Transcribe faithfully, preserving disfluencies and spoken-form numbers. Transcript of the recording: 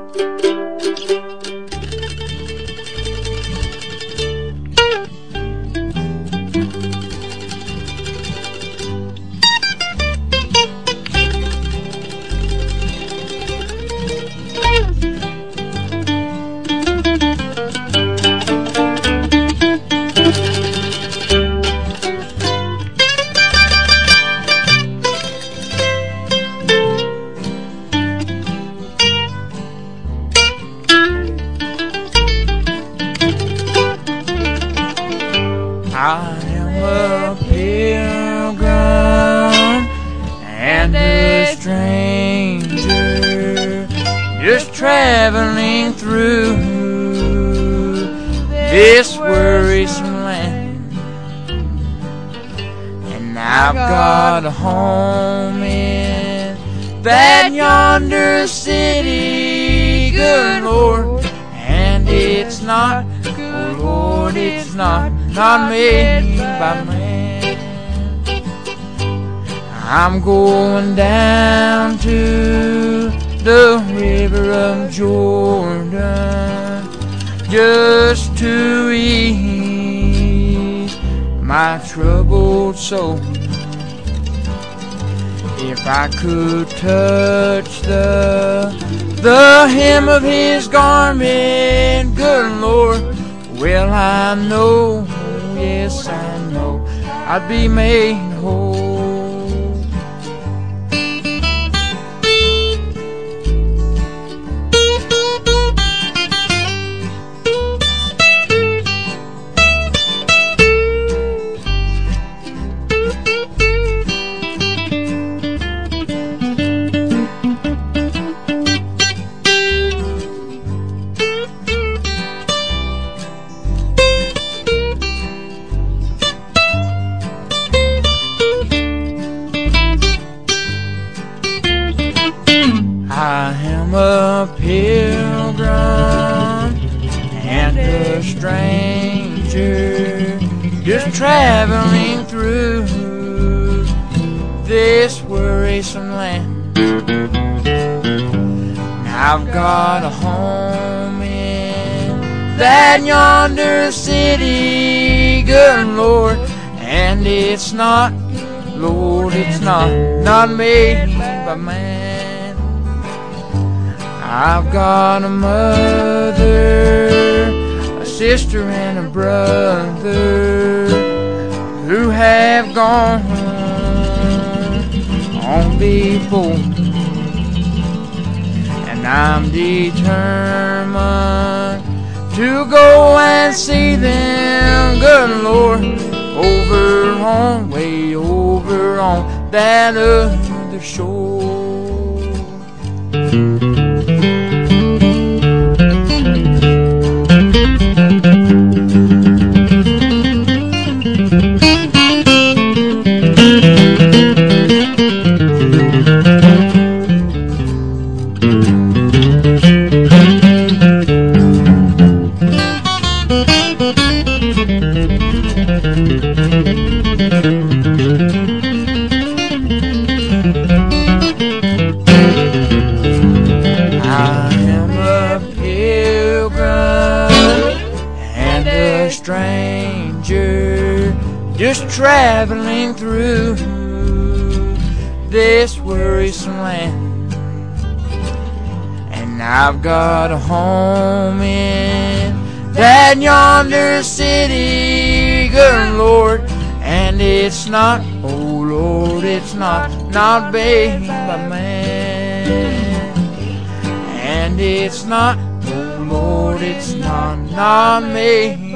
I am a pilgrim and a stranger, just traveling through this worrisome land. And I've got a home in that yonder city, good Lord, and it's not, oh Lord, it's not not made by man. I'm going down to the river of Jordan just to ease my troubled soul. If I could touch the the hem of his garment, good Lord, well I know, yes I know, I'd be made whole. I am a pilgrim and a stranger, just traveling through this worrisome land. Now I've got a home in that yonder city, good Lord, and it's not, Lord, it's not, not made by man. I've got a mother, a sister and a brother who have gone on before, and I'm determined to go and see them, good Lord, over on, way over on that other shore. I am a pilgrim and a stranger, just traveling through this worrisome land. And I've got a home in that yonder city, good Lord, and it's not, oh Lord, it's not, not made by man. And it's not, oh Lord, it's not, not made